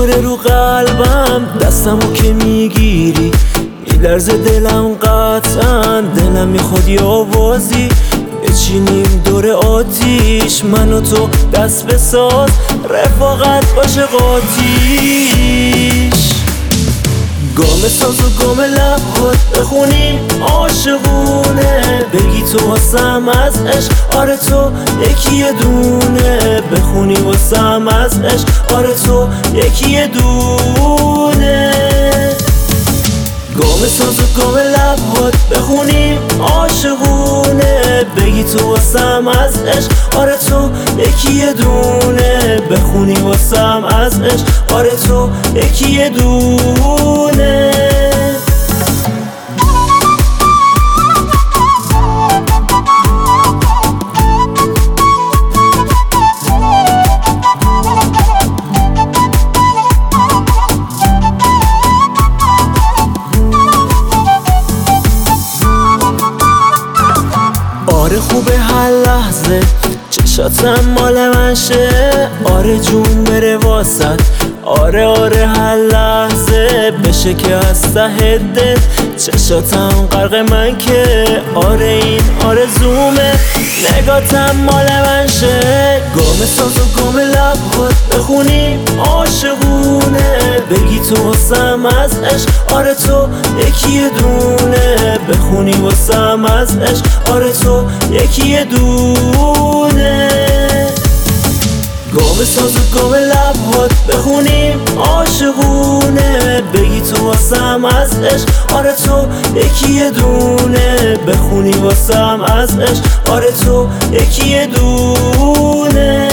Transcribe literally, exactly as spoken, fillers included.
میخوره رو قلبم، دستمو که میگیری میلرزه دلم قطعا. دلم میخواد یه آوازی بچینیم دور آتیش، من و تو دست بساز رفاقت باشه قاتیش. گام ساز و گام لبات بخونیم عاشقونه، بگی تو واسم از عشق آره تو یکی دونه، بخونی واسم از عشق آره تو یکی دونه. گام ساز و گام لبات بخونیم عاشقونه، بگی تو واسم از عشق آره تو یکی دونه، بخونی واسم از عشق آره تو یکی دونه. آره خوبه هر لحظه چشاتم مال من شه، آره جون بره واسد، آره آره هر لحظه بشه که از ته دل چشاتم غرق من که، آره این آرزومه نگاتم مال من شه. گام ساز و گام لبات بخونیم عاشقونه، بگی تو واسم از عشق آره تو یکی دونه، بخونی واسم از عشق آره تو یکی دونه. گام ساز و گام لبات بخونیم عاشقونه، بگی تو واسم از عشق آره تو یکی دونه، بخونی واسم از عشق آره تو یکی دونه.